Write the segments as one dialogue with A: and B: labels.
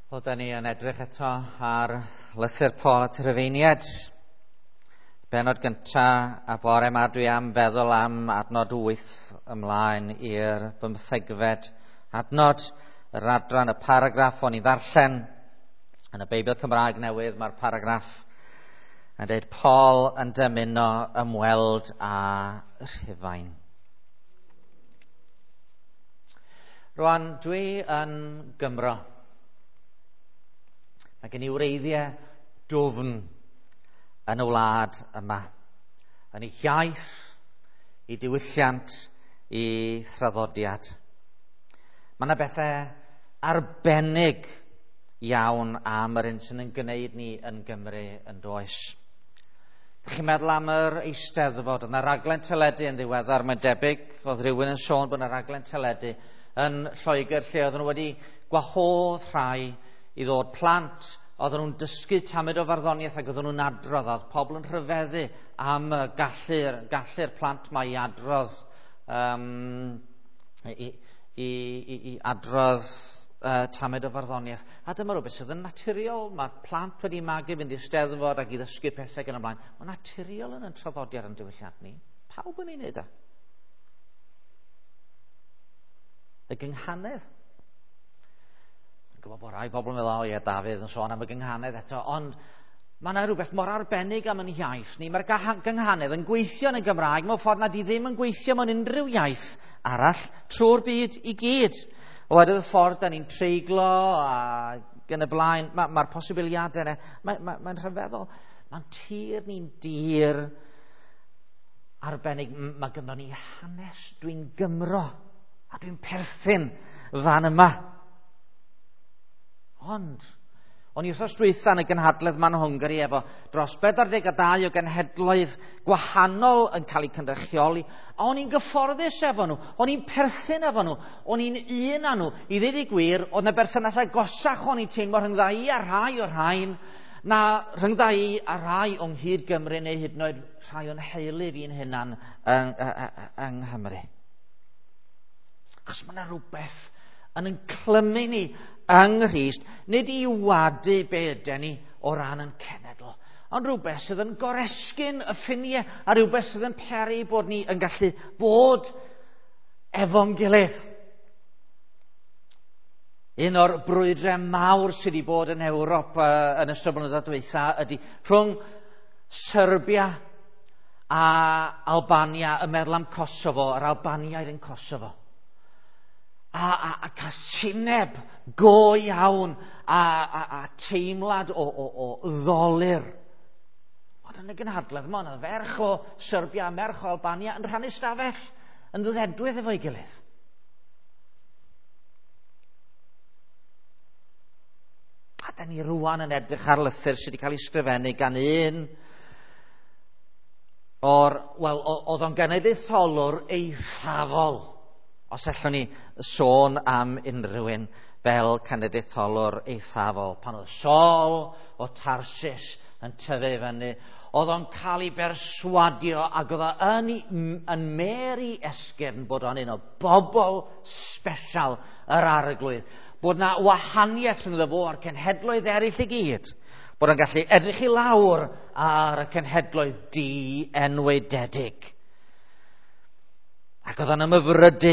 A: Oedden ni yn edrych eto ar lythyr Paul at y Rhufeiniaid. Benod gynta a bore yma dwi am feddwl am adnod 8 ymlaen i'r 15fed adnod. Yr adran, y paragraff o'n i ddarllen yn y Beibl Cymraeg Newydd. Mae'r paragraff yn dweud Paul yn dymuno ymweld â Rhufain. Rwan, dwi yn Gymro. Mae gen i wreiddiau dwfn yn y wlad yma. Yn ei hiaith, i diwylliant, i thraddodiad. Mae yna bethau arbennig iawn am yr un sy'n yn gwneud ni yn Gymru yn does. Dych chi'n meddwl am yr Eisteddfod? Oedd yna raglen teledu yn ddiweddar, mae'n debyg. Oedd rhywun yn sôn bod yna raglen teledu yn Lloegr lle oedden nhw wedi gwahodd rhai i ddod plant, oedden nhw'n dysgu tamud o farddoniaeth ac oedden nhw'n adrodd. Oedd pobl yn rhyfeddu am gallu'r plant mae i adrodd i adrodd tamud o farddoniaeth. A dyma rhywbeth sydd yn naturiol. Mae plant wedi magu fynd i'r Steddfod ac i ddysgu pethau gan ymlaen. Mae'n naturiol yn y traddodiad yn diwylliant ni. Pawb yn ei wneud e. Y gynghanedd. Yn gwybod bod rai pobl yn meddwl, ie, Dafydd yn sôn am y gynghanedd eto, ond mae yna rhywbeth mor arbennig am yn iaith ni. Mae'r gynghanedd yn gweithio yn y Gymraeg mewn ffordd nad i ddim yn gweithio mewn unrhyw iaith arall trwy'r byd i gyd. Oherwydd y ffordd da ni'n treiglo a gan y blaen, mae'r posibiliadau yna. Mae'n rhyfeddol. Mae'n tir ni'n dir arbennig. Mae gynno ni hanes. Dwi'n Gymro a dwi'n perthyn fan yma. Ond, o'n i wrthos dwytha yn y gynhadledd ma'n Hwngari efo dros 42 o genhedloedd gwahanol yn cael eu cynrychioli, a o'n i'n gyfforddus efo nhw, o'n i'n perthyn efo nhw, o'n i'n un â nhw. I ddweud ei gwir, oedd yna berthnasau gosach o'n i'n teimlo rhyngdda i a rhai o'r rhain, na rhyngdda i a rhai o'n Hyd Gymru neu hyd yn oed rhai o'n heulu fi'n hunan yng Nghymru. Achos mae yna rhywbeth yn clymu ni yng Nghrist, nid i wadu be ydyn ni o ran yn cenedl, ond rhywbeth sydd yn goresgyn y ffiniau a rhywbeth sydd yn peri bod ni yn gallu bod efo'n gilydd. Un o'r brwydrau mawr sydd wedi bod yn Ewrop yn ystod blynyddoedd dwytha ydy rhwng Serbia a Albania, y meddwl am Kosovo, yr Albaniaid yn Kosovo. A casineb go iawn a teimlad o ddolir. Oedd yn y gynhadledd yma, oedd ferch o Serbia a merch o Albania yn rhannu stafell yn ddwedwydd efo'i gilydd. A da ni rwan yn edrych ar lythyr sydd wedi cael ei sgrifennu gan un oedd o'n genedlaetholwr eithafol. Os allwn ni sôn am unrhyw un fel cenedlaetholwr eithafol. Pan oedd Saul o Tarsus yn tyfu fyny, oedd o'n cael ei berswadio ac oedd o yn mer i esgyrn bod o'n un o bobl sbesial yr arglwydd. Bod yna wahaniaeth rhwng fo a'r cenhedloedd eraill i gyd. Bod o'n gallu edrych i lawr ar y cenhedloedd di-enwededig. Ac oedd o'n ymyfrydu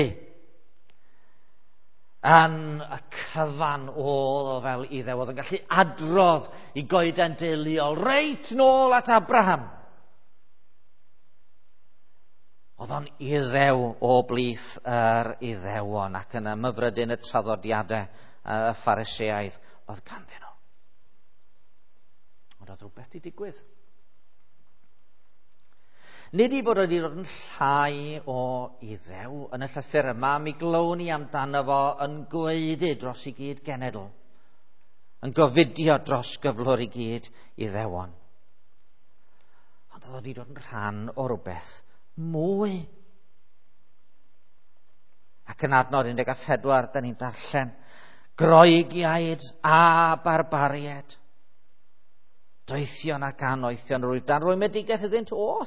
A: yn y cyfan oedd o fel iddew. Oedd yn gallu adrodd i goeden deuluol reit nôl at Abraham. Oedd o'n iddew o blith yr iddewon ac yn ymyfrydu yn y traddodiadau y Phariseaidd oedd ganddyn nhw. Ond oedd rhywbeth wedi digwydd. Nid i bod wedi dod yn llai o iddew yn y llythyr yma, mi glown ni amdano fo yn gweiddi dros i gyd genedl, yn gofidio dros gyflwr i gyd iddewon. Ond oedd wedi dod yn rhan o rhywbeth mwy. Ac yn adnod 14, da ni'n darllen, Groegiaid a barbariaid, doethion ac anoethion rwydan, rwymedigeth iddynt oll.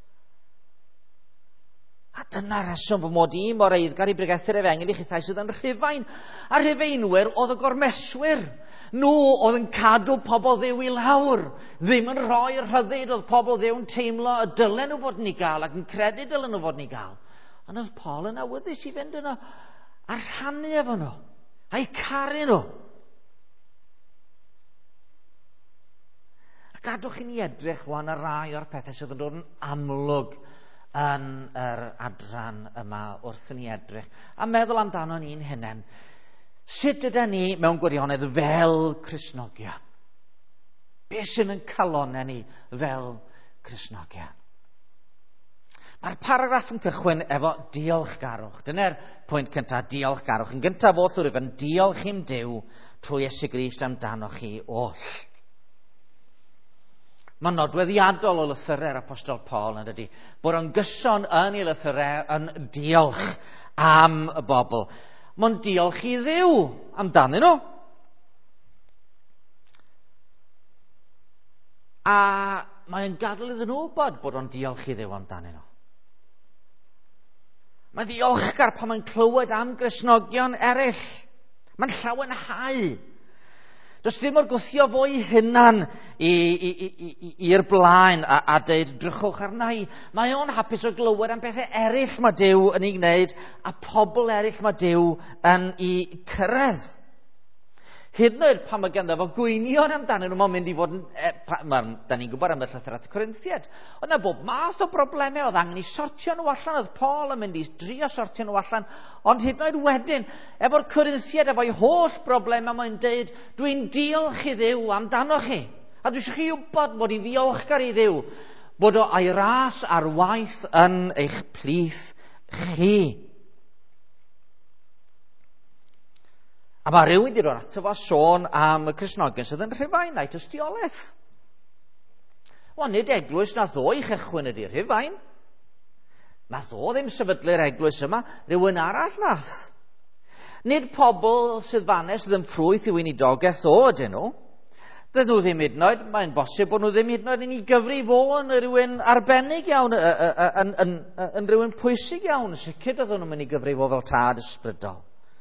A: A dyna reswm fy mod i mor eiddgar i bregethu'r Efengyl i chithau sydd yn Rhufain. A Rhufeinwyr oedd y gormeswyr. Nhw oedd yn cadw pobl Dduw i lawr. Ddim yn rhoi'r rhyddid oedd pobl Dduw'n teimlo y dylen nhw fod ni gael ac yn credu dylen nhw fod ni gael. Ond oedd Paul yn awyddus i fynd yno a rhannu efo nhw. A'i caru nhw. A gadwch i ni edrych wan ar rai o'r pethau sydd yn dod yn amlwg yn yr adran yma wrth ni edrych. A meddwl amdano ni'n hunain. Sut ydyn ni mewn gwirionedd fel Cristnogion? Be sy'n yn calonau ni fel Cristnogion? Mae'r paragraff yn cychwyn efo diolchgarwch. Dyna'r pwynt cyntaf, diolchgarwch. Yn gyntaf o llwyrif yn diolch i'n Duw trwy Iesu Grist amdanoch chi oll. Mae'n nodweddiadol o lythyrau'r apostol Paul yn dydy, bod o'n gyson yn ei lythyrau yn diolch am y bobl. Mae'n diolch i Dduw amdanyn nhw. A mae'n gadael iddyn nhw wybod bod o'n diolch i Dduw amdanyn nhw. Mae'n ddiolchgar pan mae'n clywed am Gristnogion eraill. Mae'n llawenhau. Does dim o'r gwthio fo'i hunan i'r blaen a deud drychwch arna i. Mae o'n hapus o glywed am bethau eraill mae Duw yn ei wneud a pobl eraill mae Duw yn ei cyrraedd. Hyd yn oed pan mae ganddo fo gwynion amdanyn nhw, mae'n mynd i fod yn... Da ni'n gwybod am y llythyr at y Corinthiaid. Oedd yna bob math o broblemau, oedd angen i sortio nhw allan, oedd Paul yn mynd i drio sortio nhw allan, ond hyd yn oed wedyn, efo'r Corinthiaid, efo'i holl broblemau, mae'n deud, dwi'n diolch i Dduw amdanoch chi. A dwi eisiau chi wybod bod i ddiolchgar i Dduw, bod o a'i ras a'r waith yn eich plith chi. A mae rhywun wedi dod ato fo sôn am y Cristnogion sydd yn Rhufain a'i tystiolaeth. Wel, nid eglwys nath o i chychwyn ydi Rhufain. Nath o ddim sefydlu'r eglwys yma, rhywun arall nath. Nid pobl sydd fanne sydd yn ffrwyth i weinidogaeth o ydyn nhw. Dydyn nhw ddim hyd yn oed, mae'n bosib bod nhw ddim hyd yn oed yn ei gyfri fo yn rhywun arbennig iawn, yn rhywun pwysig iawn. Sicr dydyn nhw'n mynd i gyfri fo fel tad ysbrydol.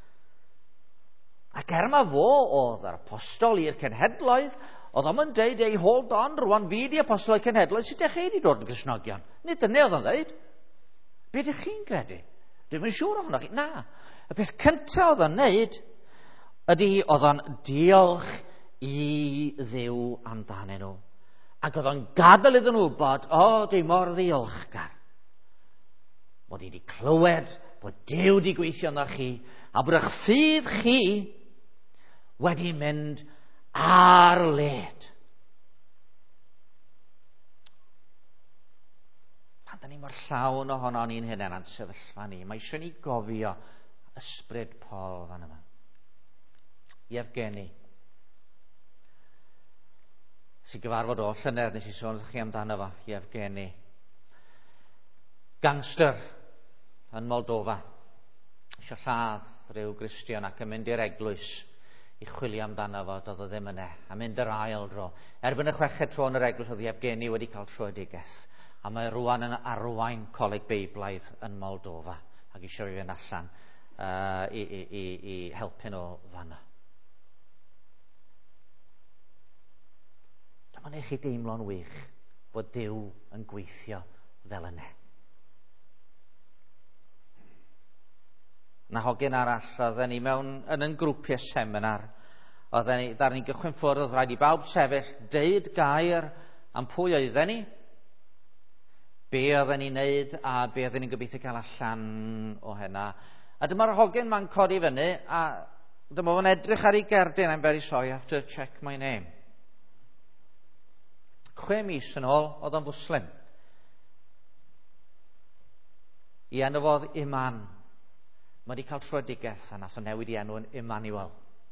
A: Ac ma fo oedd yr apostol i'r cenhedloedd, oedd o'n deud, ei, hold on, rwan fi di apostol i'r cenhedloedd, sut eich chi wedi dod yn Gristnogion? Nid dyna oedd o'n dweud. Be ydych chi'n credu? Dwi'n yn siŵr ohonoch chi. Na. Y peth cyntaf oedd o'n neud, ydy oedd o'n diolch i Dduw amdanyn nhw. Ac oedd o'n gadael iddyn nhw bod, dwi mor ddiolchgar. Bod i wedi clywed, bod Duw wedi gweithio yno chi, a bod eich ffydd chi wedi mynd ar led. Pan da ni mor llawn ohono ni'n hunain a'n sefyllfa ni, mae eisiau ni gofio ysbryd Paul fan yma. Iefgeni. Sy'n gyfarfod o llynedd nes i sôn chi amdano fo, Iefgeni. Gangster yn Moldova. Isio lladd rhyw Gristion ac yn mynd i'r eglwys i chwilio amdano fo, doedd o ddim yna, a mynd yr ail dro. Erbyn y chweched tro yn yr eglwys oedd Iefgeni wedi cael troedigaeth, a mae rwan yn arwain coleg Beiblaidd yn Moldova, ac eisiau i fynd allan i helpu nhw fanna. Dyma'n eich chi deimlo'n wych bod Duw yn gweithio fel yna. Na hogyn arall, oedden ni yn grwpiau seminar, dar ni'n gychwyn ffwrdd, oedd rhaid i bawb sefyll, deud gair am pwy oedden ni, be oedden ni'n neud, a be oedden ni'n gobeithio cael allan o hynna. A dyma'r hogyn ma'n codi fyny, a dyma fo'n edrych ar ei gerdyn, I'm very sorry, I have to check my name. 6 mis yn ôl, oedd o'n Fwslim. I enw fodd Iman. Mae wedi cael troedigaeth a nath o newid i enw yn Emmanuel.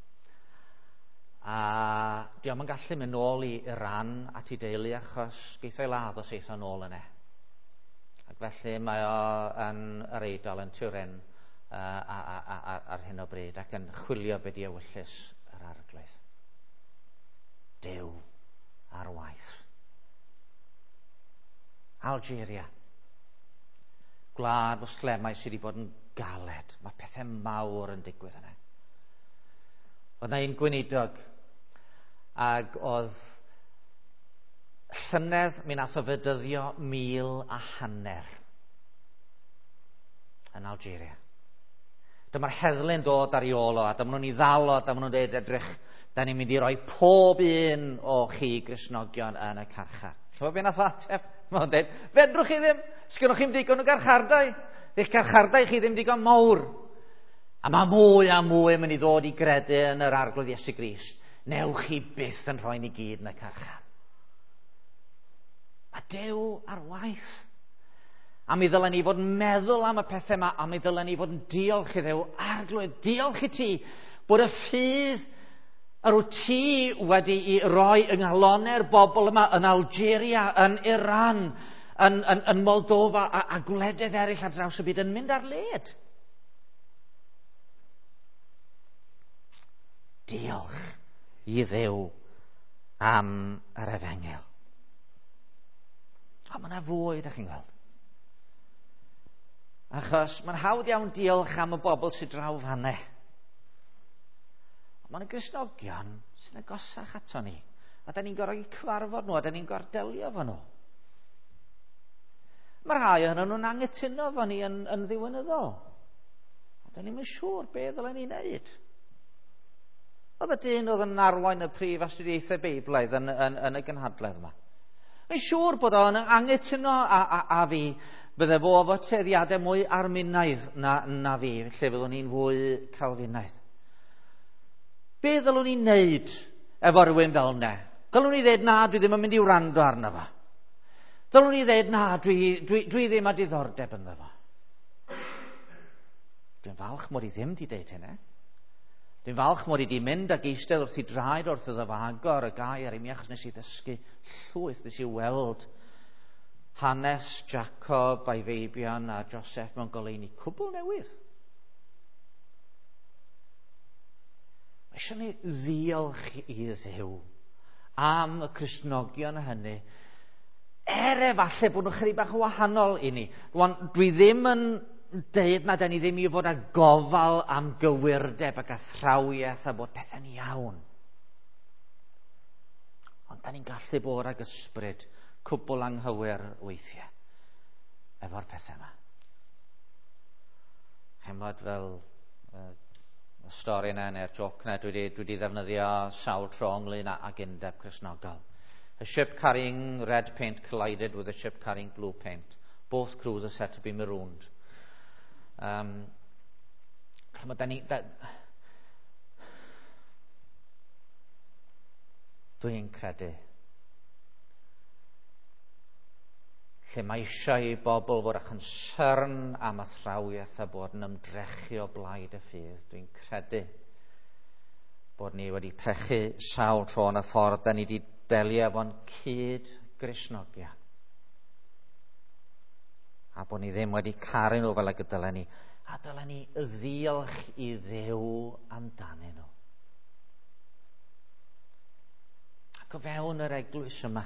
A: A diolch yn gallu mynd nôl i Iran at ei deulu achos geith o'i ladd os eith o nôl yna. Ac felly mae o yn yr Eidal yn Turin ar hyn o bryd ac yn chwilio be di ewyllus yr arglwydd. Duw ar waith. Algeria. Gwlad Moslemau sydd wedi bod yn galed. Mae pethau mawr yn digwydd yna. Oedd yna un gweinidog Ac oedd llynedd mi nath o fedyddio 1,500 yn Algeria. Dyma'r heddlu'n dod ar ei ôl o, a dyma nhw'n ei ddal o, dyma nhw'n dweud edrych, da ni'n mynd i roi pob un o chi Gristnogion yn y carchar. Chyfo be nath o ateb? Mae'n dweud, fedrwch chi ddim, sgynwch chi'n digon o garchardau. Eich garchardau chi ddim digon mawr. A mae mwy a mwy yn mynd i ddod i gredu yn yr arglwydd Iesu Grist. Newch chi byth yn rhoi ni gyd yn y carchar. Mae Duw ar waith. A mi ddylen ni fod yn meddwl am y pethau yma, a mi ddylen ni fod yn diolch i Dduw. Arglwydd, diolch i ti bod y ffydd yr wyt ti wedi i roi yng nghalonau'r bobl yma yn Algeria, yn Iran, yn Moldova a gwledydd eraill ar draws y byd yn mynd ar led. Diolch i Dduw am yr Efengel. O, mae yna fwy, da chi'n gweld. Achos mae'n hawdd iawn diolch am y bobl sy'n draw fanne. Mae'n y Gristnogion sy'n agosach ato ni. A da ni'n gorfod i cyfarfod nhw, a da ni'n gordelio fo nhw. Mae rhai ohonyn nhw'n anghytuno fo ni yn ddiwynyddol. A da ni'n mynd siŵr beth ddylen ni'n neud. Oedd y dyn oedd yn arwain y prif astudiaethau Beiblaidd yn y gynhadledd yma. Mae'n siŵr bod o'n anghytuno a fi. Bydde fo efo tueddiadau mwy armunaidd na fi, lle fyddwn ni'n fwy Calfinaidd. Be ddylwn ni'n neud efo rhywun fel ne? Dylwn ni ddweud, na, dwi ddim yn mynd i wrando arno fo. Dylwn ni ddweud, na, dwi ddim â diddordeb ynddo fo. Dwi'n falch mod i ddim di deud hynny. Dwi'n falch mod i di mynd ac eistedd wrth i draed wrth iddo fo agor y gair ar imi, achos nes i ddysgu llwyth, nes i weld hanes Jacob a'i feibion a Joseph mewn goleuni cwbl newydd. Mae eisiau ni ddiolch i Dduw am y Cristnogion hynny, efalle bod nhw'n chydig bach wahanol i ni. Dwi ddim yn deud na da ni ddim i fod â gofal am gywirdeb ac athrawiaeth a bod pethau'n iawn. Ond da ni'n gallu bod ag ysbryd cwbl anghywir weithiau efo'r pethau yma. Chymod fel y stori yna neu'r joc yna dwi wedi ddefnyddio sawl tro ynglyn ag undeb Cristnogol. A ship carrying red paint collided with a ship carrying blue paint. Both crews are said to be marooned. Dwi'n credu lle mae eisiau i bobl fod â concern am athrawiaeth a bod yn ymdrechu o blaid y ffydd. Dwi'n credu bod ni wedi pechu sawl tro yn y ffordd da ni wedi delio efo'n cyd Gristnogion. A bod ni ddim wedi caru nhw fel y gydylen ni. A dylen ni ddiolch i Dduw amdanyn nhw. Ac o fewn yr eglwys yma,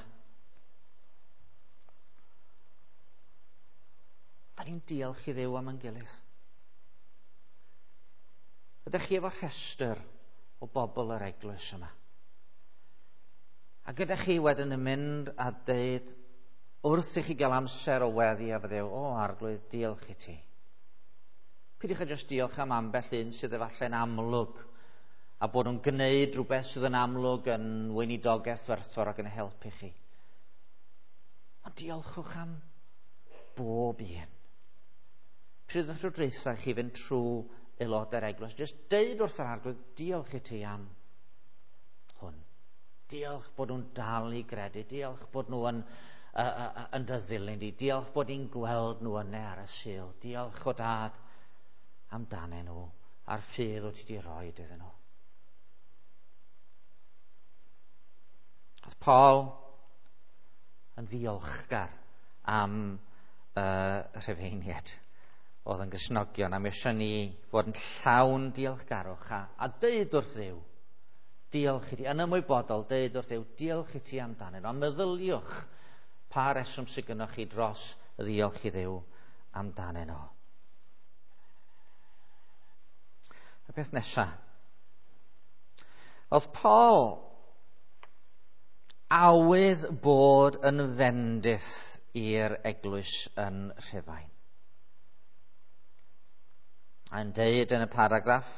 A: da ni'n diolch i Dduw am yn gilydd. Ydych chi efo rhestr o bobl yr eglwys yma? Ac ydych chi wedyn yn mynd a deud wrth i chi gael amser o weddi a fyddew, o arglwydd, diolch i ti. Pidwch a jyst diolch am ambell un sydd efalle'n amlwg a bod nhw'n gwneud rhywbeth sydd yn amlwg yn weinidogaeth werthfawr ac yn helpu chi. Ond diolchwch am bob un. Pryd ydych chi'n dreithio chi fynd trwy aelodau'r eglwys, jyst deud wrth yr arglwydd, diolch i ti am hwn. Diolch bod nhw'n dal i gredu, diolch bod nhw yn ddilyn ni, diolch bod ni'n gweld nhw yna ar y sil, diolch o dad amdanyn nhw a'r ffydd o ti wedi rhoi iddyn nhw. Oedd Paul yn ddiolchgar am y Rhufeiniaid oedd yn Gristnogion, a mi eisiau ni fod yn llawn diolchgarwch a deud wrth Dduw, diolch i ti, yn ymwybodol, deud wrth Dduw, diolch i ti amdanyn nhw, a meddyliwch pa reswm sydd gennych chi dros y ddiolch i Dduw amdanyn nhw. Y peth nesaf. Oedd Paul awydd bod yn fendith i'r eglwys yn Rhufain. A'n deud yn y paragraff,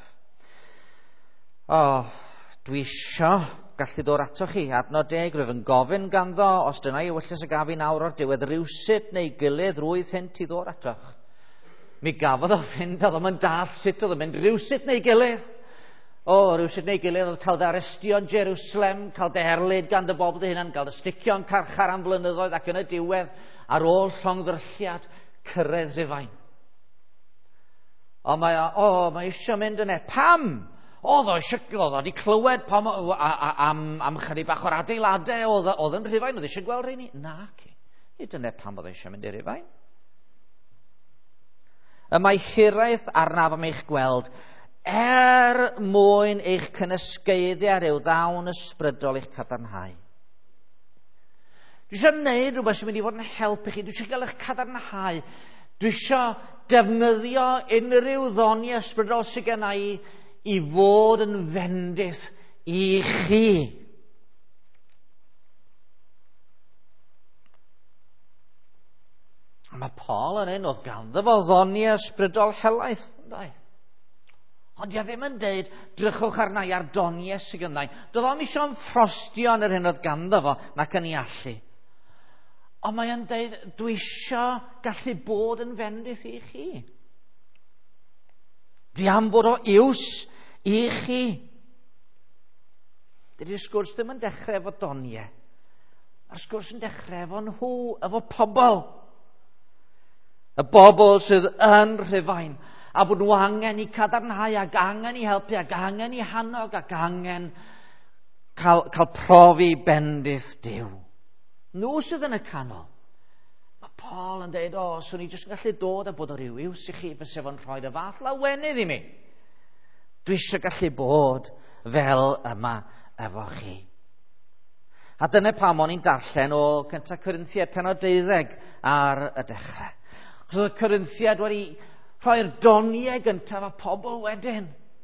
A: dwi isio gallu dod ato chi, adnod 10, rwyf yn gofyn ganddo, os dyna i wyllus y gaf i nawr o'r diwedd rywsut neu gilydd rwydd hynnt i ddod atoch. Mi gafodd o fynd, oedd o'n dall sut oedd o'n mynd rywsut neu gilydd. Rywsut neu gilydd oedd cael dy arestio'n Jerusalem, cael dy herlyd gan dy bobl dy hunan, cael dy sticio'n carchar am flynyddoedd ac yn y diwedd, ar ôl llongddrylliad, cyrraedd Rhufain. Mae eisiau mynd yna. Pam? Oedd o wedi clywed am chydig bach o'r adeiladau oedd yn Rhufain, oedd eisiau gweld rheini? Nac, dyna pam oedd eisiau mynd i Rhufain. Y mae hiraeth arnaf am eich gweld mwyn eich cynysgeiddiau ryw ddawn ysbrydol eich cadarnhau. Dwi eisiau gwneud rhywbeth sy'n mynd i fod yn helpu chi. Dwi eisiau gael eich cadarnhau. Dwi eisiau defnyddio unrhyw ddoni ysbrydol sydd genna i fod yn fendith i chi. Mae Paul yn un oedd ganddo fo ddoni ysbrydol helaeth. Ond ia ddim yn deud, drychwch arna i ar doniau sydd gynnau. Doedd o'm eisiau'n ffrostio yn yr hyn oedd ganddo fo, nac yn ei allu. Ond mae e'n deud, dwi eisiau gallu bod yn fendith i chi. Dwi am fod o iws i chi. Dydy'r sgwrs ddim yn dechrau efo doniau. Mae'r sgwrs yn dechrau efo nhw, efo pobl. Y bobl sydd yn Rhufain. A bod nhw angen i cadarnhau ac angen i helpu ac angen i hannog ac angen cael profi bendith Duw. Nhw sydd yn y canol. Mae Paul yn dweud, swn i jyst yn gallu dod a bod o ryw iws i chi fes efo'n rhoi y fath lawenydd i mi. Dwi eisiau gallu bod fel yma efo chi. A dyna pam o'n i'n darllen o Cynta Corinthiaid pennod 12 ar y dechrau. Os oedd y Corinthiaid wedi rhoi'r doniau gyntaf a pobl wedyn.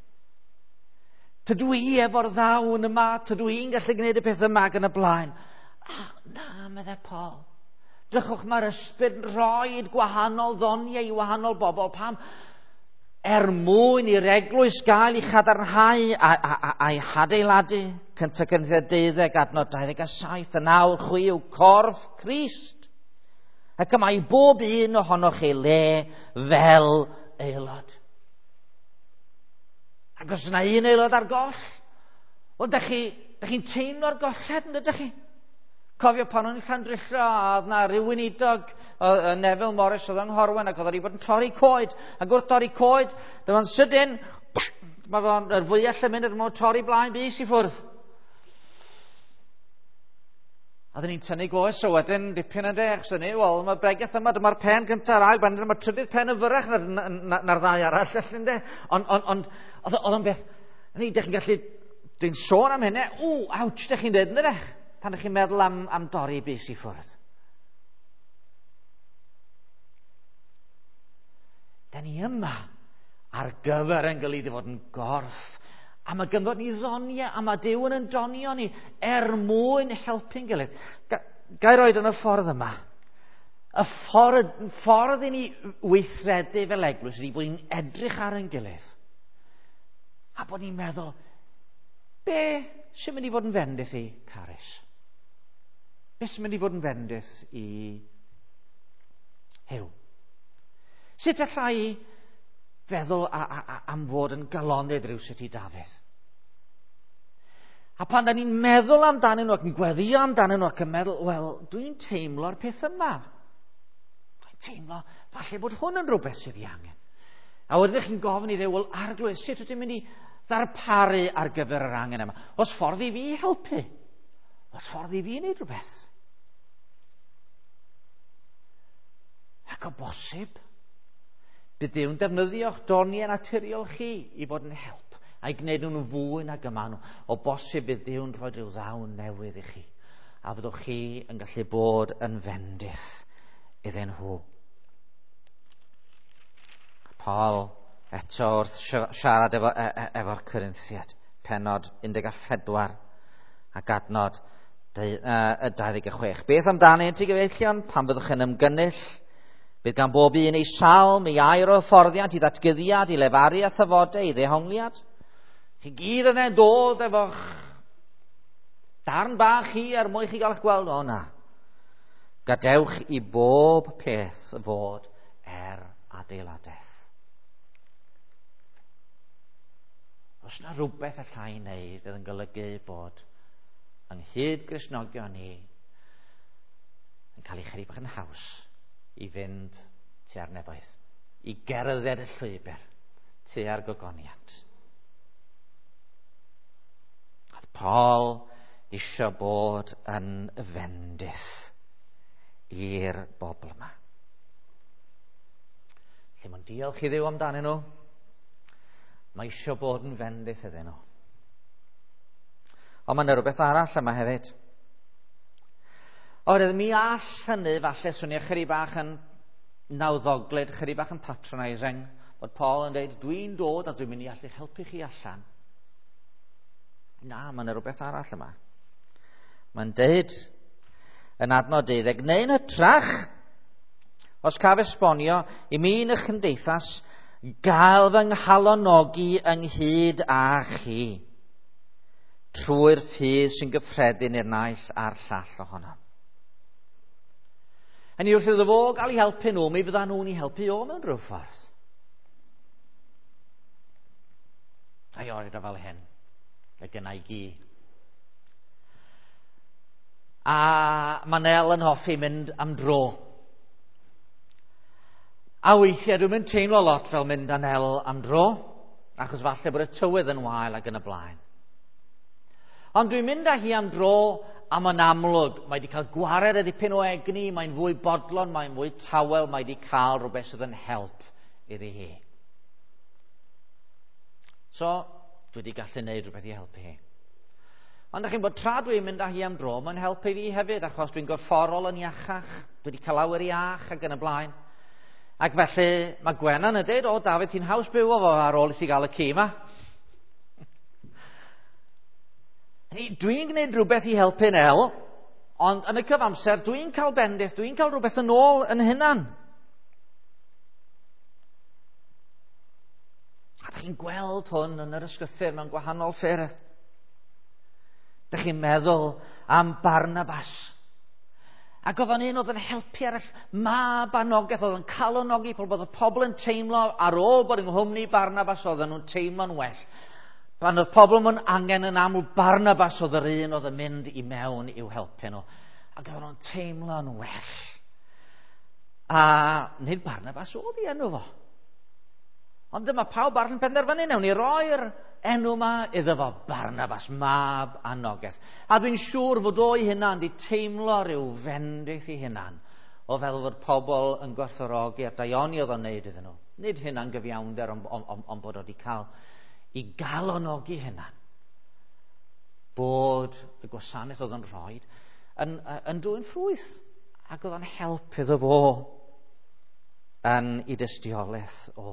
A: Tydw i efo'r ddawn yma, tydw i'n gallu gwneud y peth yma ac yn y blaen. Na, meddai Paul. Drychwch mae'r ysbryd yn rhoi gwahanol ddoniau i wahanol bobl. Pam? Mwyn i'r eglwys gael ei chadarnhau a'i hadeiladu. Cynta Corinthiaid 12 adnod 27 a 9 chwiw corff Crist. Ac yma i bob un ohonoch chi le fel aelod. Ac os yna un aelod ar goll, dach chi'n teimlo'r golled yn dydych chi? Cofio pan o'n i'n Llandrillo, a oedd na ryw unidog, Neville Morris oedd yng Nghorwen, ac oedd wedi bod yn torri coed. Ac wrth torri coed, dyma'n sydyn, yr fwyell yn mynd yn torri blaen bys i ffwrdd. A dyn ni'n tynnu goes o wedyn dipyn yn dech. Mae'r bregaeth yma, dyma'r pen gyntaf ail, mae'r trydydd pen yn fyrach na'r ddau arall. Ond oedd o'n beth, ydych chi'n gallu, dwi'n sôn am hynny, awch, ydych chi'n dweud yn ydych, pan ydych chi'n meddwl am dorri bys i ffwrdd. Da ni yma ar gyfer yn gael ei fod yn gorff. A mae gynddod ni ddoniau, a mae Duw yn donio ni mwyn helpu'n gilydd. Gai roed yn y ffordd yma. Y ffordd i ni weithredu fel eglwys ydy bod ni'n edrych ar yn gilydd. A bod ni'n meddwl, be sy'n mynd i fod yn fendith i Caris? Be sy'n mynd i fod yn fendith i Huw? Sut allai feddwl am fod yn galonydd rywsut i Dafydd? A pan da ni'n meddwl amdanyn nhw ac yn gweddio amdanyn nhw ac yn meddwl, wel, dwi'n teimlo'r peth yma. Dwi'n teimlo, falle bod hwn yn rhywbeth sydd i angen. A wedyn chi'n gofyn i Dduw, wel, arglwydd, sut ydych chi'n mynd i ddarparu ar gyfer yr angen yma? Os ffordd i fi helpu? Os ffordd i fi wneud rhywbeth? Ac o bosib, bydd Dduw'n defnyddio'ch doniau naturiol chi i fod yn help, a'i gwneud nhw'n fwy nag yma nhw. O bosib bydd Dduw'n rhoi rhyw ddawn newydd i chi, a fyddwch chi yn gallu bod yn fendith iddyn nhw. Paul eto wrth siarad efo'r Corinthiaid, pennod 14 ac adnod 26. Beth amdani ti gyfeillion pan byddwch yn ymgynnull? Bydd gan bob un ei salm, ei air o hyfforddiant, i ddatgyddiad, i lefaru a thyfodau, i ddehongliad. Chi gyd yna dod efo'ch darn bach chi mwyn chi gael eich gweld. O na. Gadewch i bob peth fod adeiladaeth. Os yna rhywbeth allai i wneud fydd yn golygu bod yng nghyd Gristnogion ni yn cael ei chydig bach yn haws i fynd tua'r nefoedd, i gerdded y llwybr tua'r gogoniant. Oedd Paul isio bod yn fendith i'r bobl yma. Lle mae'n diolch i Dduw amdanyn nhw, mae isio bod yn fendith iddyn nhw. Ond mae'n rhywbeth arall yma hefyd. Oherwydd mi all hynny falle swnio chydig bach yn nawddoglyd, chydig bach yn patronising, bod Paul yn dweud, dwi'n dod a dwi'n mynd i allu helpu chi allan. Na, mae'n rhywbeth arall yma. Mae'n deud yn adnod 12, neu'n hytrach, os caf esbonio, i mi yn eich cymdeithas, gael fy nghalonogi ynghyd â chi, trwy'r ffydd sy'n gyffredin i'r naill a'r llall ohono. Yn wrth iddo fo gael ei helpu nhw, mi fydda nhw'n ei helpu o mewn rhyw ffordd. A i oed o fel hyn, y gynnau gi. A mae Nel yn hoffi mynd am dro. A weithiau dwi'n mynd teimlo lot fel mynd â Nel am dro, achos falle bod y tywydd yn wael ac yn y blaen. Ond dwi'n mynd â hi am dro a mae'n amlwg, mae wedi cael gwared a dipyn o egni, mae'n fwy bodlon, mae'n fwy tawel, mae wedi cael rhywbeth sydd yn help iddi hi. So, dwi wedi gallu gwneud rhywbeth i helpu hi. Ond ydych chi'n bod tra dwi'n mynd â hi am dro, mae'n helpu fi hefyd, achos dwi'n gorfforol yn iachach, dwi wedi cael awyr iach ac yn y blaen. Ac felly, mae Gwenna'n dweud, o Dafydd, ti'n haws byw o fo ar ôl i ti gael y ci yma. Dwi'n gwneud rhywbeth i helpu Nel, ond yn y cyfamser dwi'n cael bendith, dwi'n cael rhywbeth yn ôl yn hynna'n. A ydych chi'n gweld hwn yn yr ysgrythur mewn gwahanol ffyrdd. Ydych chi'n meddwl am Barnabas. Ac oedd o'n un oedd yn helpu arall mab anogaeth, oedd yn calonogi bod y pobl yn teimlo ar ôl bod yng nghwmni Barnabas oedd nhw'n teimlo'n well. Pan oedd pobl yn angen yn aml, Barnabas oedd yr un oedd yn mynd i mewn i'w helpu nhw. Ac oedd nhw'n teimlo'n well. A nid Barnabas oedd i enw fo. Ond dyma pawb arall yn penderfynu, newn ni roi'r enw yma iddo fo, Barnabas, mab anogaeth. A dwi'n siŵr fod o'i hynna'n di teimlo rhyw fendith i hynna'n, o fel fod pobl yn gwerthfawrogi a'r daioni oedd o'n neud iddyn nhw. Nid hynna'n gyfiawnder, ond bod o wedi cael i galonogi hynna, bod y gwasanaeth oedd yn rhoi yn dwy'n ffrwyth, ac oedd yn help iddo fo yn ei dystiolaeth o.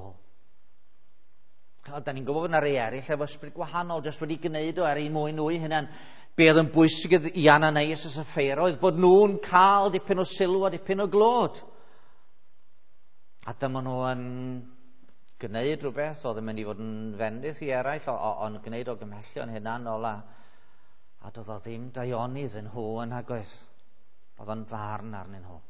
A: Da ni'n gwybod bod yna rei eraill efo ysbryd gwahanol, jyst wedi gwneud o un mwy nwy hynna'n be oedd yn bwysig i Ananias a Saffeira, oedd bod nhw'n cael dipyn o sylw a dipyn o glod. A dyma nhw yn gwneud rhywbeth oedd yn mynd i fod yn fendith i eraill, ond gwneud o gymhellion hynna'n ola. A doedd o ddim daionydd yn nhw yn agwedd. Oedd o'n farn arnyn nhw.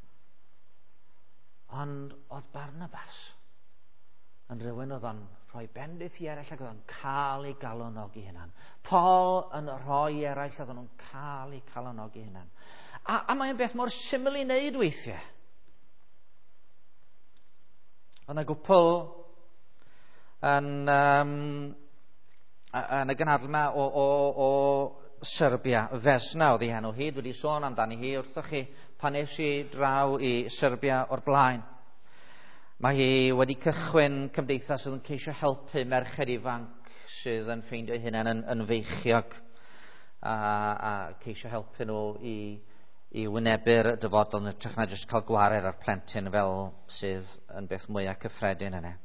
A: Ond oedd Barnabas yn rhywun oedd o'n rhoi bendith i eraill ac oedd o'n cael ei galonogi hynna'n. Paul yn rhoi eraill oedd o'n cael ei galonogi hynna'n. A mae'n beth mor syml i wneud weithiau. Oedd yna gwpl yn y gynhadledd yma o Serbia, Vesna oedd ei henw hi, dwi wedi sôn amdani hi wrthoch chi pan nes i draw i Serbia o'r blaen. Mae hi wedi cychwyn cymdeithas sydd yn ceisio helpu merched ifanc sydd yn ffeindio hynna'n yn feichiog a ceisio helpu nhw i wynebu'r dyfodol yn ytrach na jyst cael gwared ar plentyn fel sydd yn beth mwyaf cyffredin yna.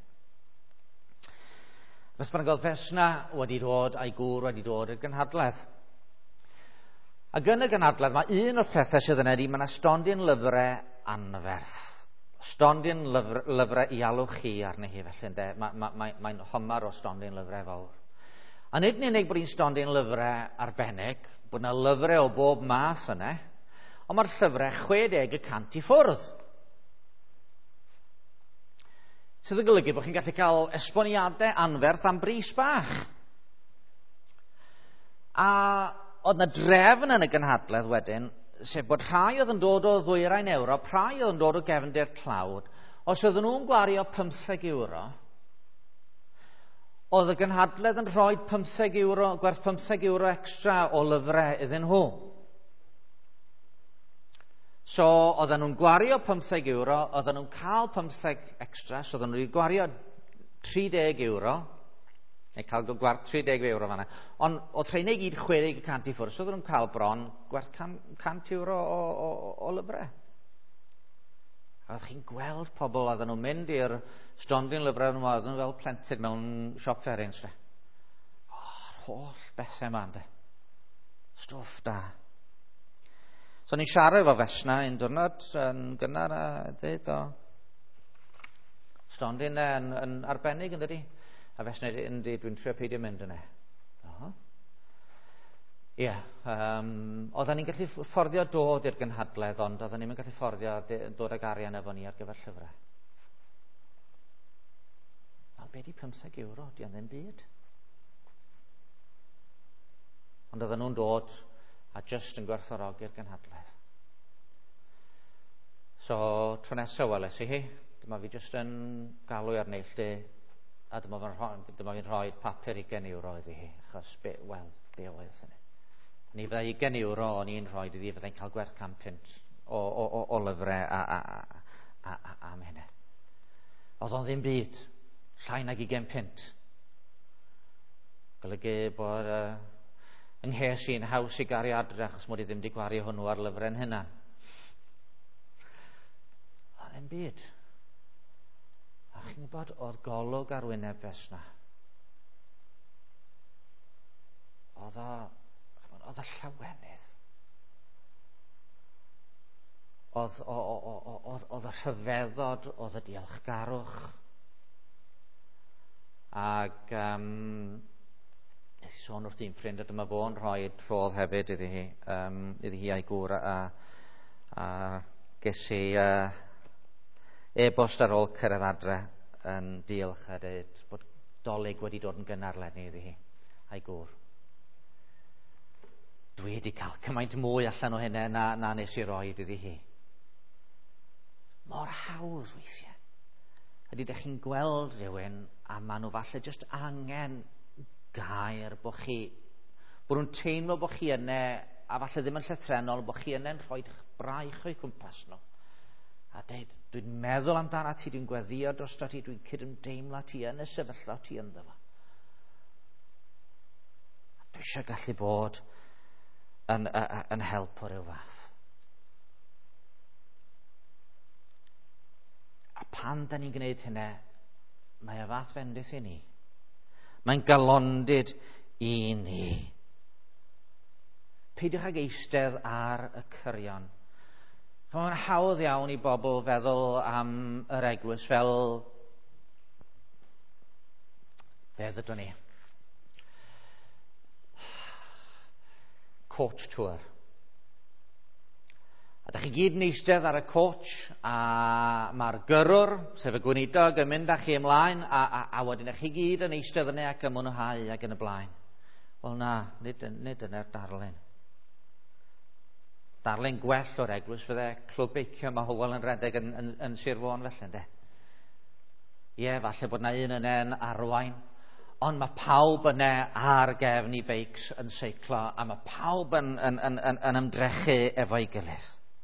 A: Beth bynnag oedd Vesna wedi dod a'i gŵr wedi dod i'r gynhadledd. Ac yn y gynhadledd, mae un o'r pethau sydd yna mae yna stondin lyfrau anferth. Stondin lyfrau i alw chi arni hi, felly ynde. Mae'n homar o stondin lyfrau fawr. A nid yn unig bod hi'n stondin lyfrau arbennig, bod yna lyfrau o bob math yna, ond mae'r llyfrau 60% i ffwrdd. Sydd yn golygu bod chi'n gallu cael esboniadau anferth am bris bach. A oedd yna drefn yn y gynhadledd wedyn, sef bod rhai oedd yn dod o ddwyrain Ewrop, rhai oedd yn dod o gefndir tlawd, os oedden nhw'n gwario €15, oedd y gynhadledd yn rhoi €15, gwerth €15 extra o lyfrau iddyn nhw. So, oedden nhw'n gwario €15, oedden nhw'n cael 15 extra, so oedden nhw wedi gwario €30, neu cael gwerth €30 fanna. Ond oedd rheina i gyd 60% i ffwrdd, so oedden nhw'n cael bron gwerth €100 o lyfrau. A oedd chi'n gweld pobl, oedden nhw'n mynd i'r stondin lyfrau nhw, oedden nhw fel plentyn mewn siop fferins. Yr holl bethau yma, ynde. Stwff da. So ni'n siarad efo Fesna un diwrnod yn gynnar a dweud o stondin yn arbennig yn dydi. A Fesna yn dweud dwi'n trio peidio mynd yna. Ie, oedden ni'n gallu fforddio dod i'r gynhadledd, ond oedden ni'n gallu fforddio dod ag arian efo ni ar gyfer llyfrau. Wel, be di €15? Di o'n ddim byd. Ond oedden nhw'n dod a just yn gwerthfawrogi'r gynhadledd. So, tro nesaf weles i hi, dyma fi just yn galw ar neilltu, a dyma fi'n rhoi papur €20 iddi hi, achos be oedd hynny. Ni fyddai €20 o'n i'n rhoi iddi, fyddai'n cael gwerth £100 o lyfrau am hynny. Oedd o'n ddim byd, llai nag £20. Golygu bod yng nghes i'n haws i gario adre, achos mod i ddim wedi gwario hwnnw ar lyfrau'n hynna. Oedd ddim byd. A chi'n gwybod, oedd golwg ar wyneb Fesna. Oedd y llawenydd. Oedd y rhyfeddod, oedd y diolchgarwch. Ac nes i sôn wrth un ffrind, a dyma fo'n rhoi trodd hefyd iddi hi a'i gŵr, a ges i e-bost ar ôl cyrraedd adre yn diolch a dweud bod dolyg wedi dod yn gynarlenni iddi hi a'i gŵr. Dwi wedi cael cymaint mwy allan o hynny na nes i roi iddi hi. Mor hawdd weithiau. Ydy ydych chi'n gweld rhywun a maen nhw falle just angen gair bod nhw'n teimlo bod chi yna, a falle ddim yn llythrenol, bod chi yna'n rhoi braich o'i cwmpas nhw. A dweud, dwi'n meddwl amdana ti, dwi'n gweddio drosto ti, dwi'n cydymdeimlo ti yn y sefyllfa ti ynddo fo. Dwi eisiau gallu bod yn help o ryw fath. A pan da ni'n gwneud hynny, mae y fath fendith i ni. Mae'n galondid i ni. Peidiwch ag eistedd ar y cyrion. Mae'n hawdd iawn i bobl feddwl am yr eglwys fel fe ddydwn ni. Coach tour. A da chi gyd yn eistedd ar y coach, a mae'r gyrwr, sef y gweinidog, yn mynd â chi ymlaen, a wedyn chi gyd yn eistedd yna ac yn mwynhau ac yn y blaen. Wel na, nid yna'r darlun. Darlun gwell o'r eglwys fydde clwb beicio mae Hywel yn redeg yn Sir Fôn felly, ynde. Ie, falle bod na un yna'n arwain, ond mae pawb yna ar gefn i beics yn seiclo, a mae pawb yn ymdrechu efo'i gilydd.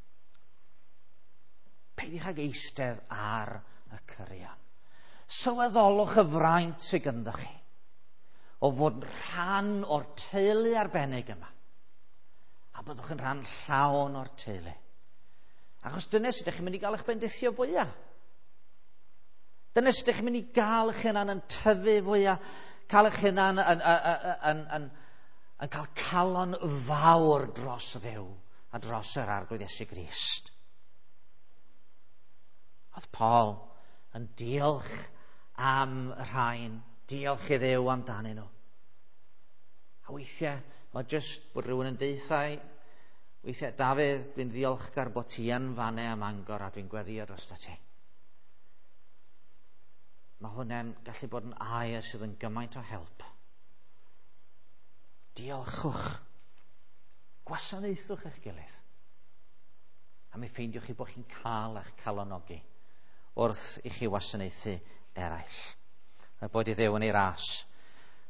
A: Peidiwch ag eistedd ar y cyrion. Sylweddolwch y fraint sydd ganddo chi o fod rhan o'r teulu arbennig yma, a byddwch yn rhan llawn o'r teulu. Achos dyna sydd ydych chi'n mynd i gael eich bendithio fwyaf. Dyna sydd ydych chi'n mynd i gael eich hunan yn tyfu fwyaf, cael eich hunan yn cael calon fawr dros Dduw a dros yr arglwydd Iesu Grist. Oedd Paul yn diolch am y rhain, diolch i Dduw amdanyn nhw. A weithiau, mae jyst bod rhywun yn deithau, weithiau, Dafydd, dwi'n ddiolchgar bod ti yn fanau am Angor a dwi'n gweddio dros ti. Mae hwnna'n gallu bod yn air sydd yn gymaint o help. Diolchwch. Gwasanaethwch eich gilydd. A mi ffeindiwch chi bod chi'n cael eich calonogi wrth i chi wasanaethu eraill. A bod i Dduw yn ei ras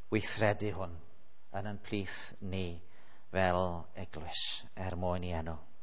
A: weithredu hwn yn ein plith ni fel eglwys mwyn i enw.